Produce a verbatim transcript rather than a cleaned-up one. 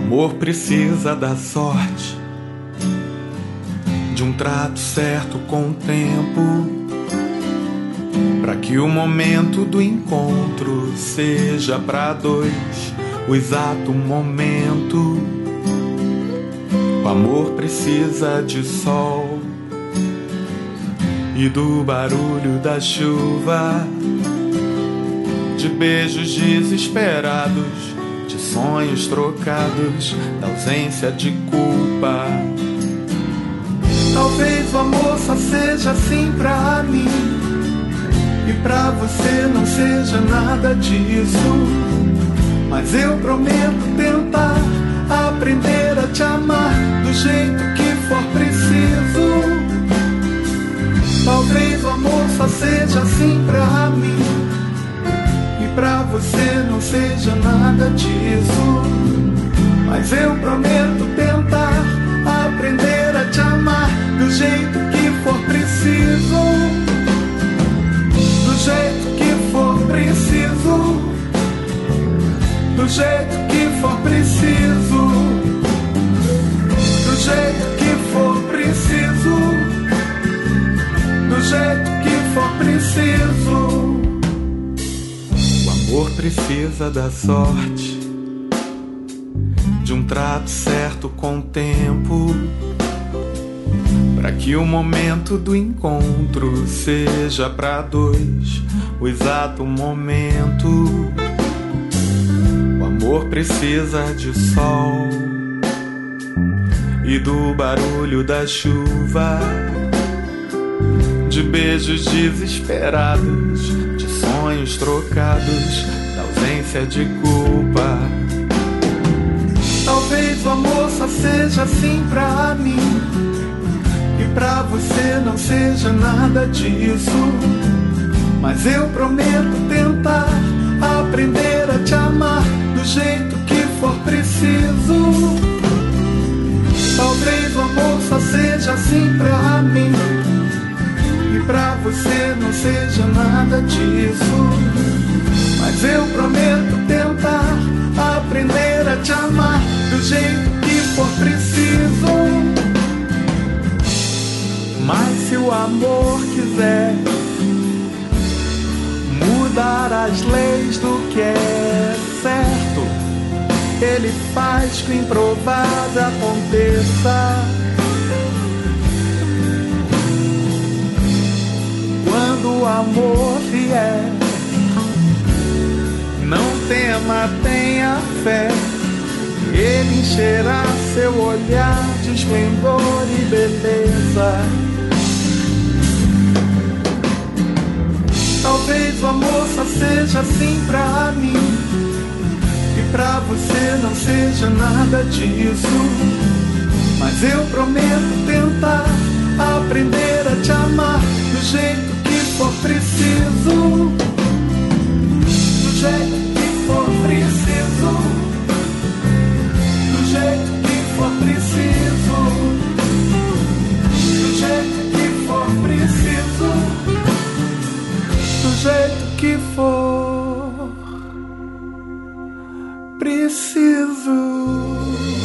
amor precisa da sorte, de um trato certo com o tempo, para que o momento do encontro seja para dois o exato momento. O amor precisa de sol e do barulho da chuva, de beijos desesperados, de sonhos trocados, da ausência de culpa. Talvez o amor só seja assim pra mim, e pra você não seja nada disso. Mas eu prometo tentar aprender a te amar do jeito que for preciso. Talvez o amor só seja assim pra mim, e pra você não seja nada disso. Mas eu prometo tentar aprender a te amar do jeito que for preciso. Do jeito que for preciso. Do jeito que for preciso. Do jeito que for preciso. Do jeito que for preciso. O amor precisa da sorte, de um trato certo com o tempo, para que o momento do encontro seja para dois o exato momento. O amor precisa de sol e do barulho da chuva, de beijos desesperados, de sonhos trocados, da ausência de culpa. Talvez o amor só seja assim pra mim, e pra você não seja nada disso. Mas eu prometo tentar aprender a te amar do jeito que for preciso. Talvez o amor só seja assim pra mim, e pra você não seja nada disso. Mas eu prometo tentar aprender a te amar do jeito que for preciso. Mas se o amor quiser mudar as leis do que é certo, ele faz que o improvável aconteça. Quando o amor vier, não tema, tenha fé, ele encherá seu olhar de esplendor e beleza. Talvez o amor só seja assim pra mim, e pra você não seja nada disso. Mas eu prometo tentar aprender a te amar do jeito que for preciso. Do jeito que for preciso. Do jeito que for preciso. Do jeito que for preciso. Do jeito que for preciso.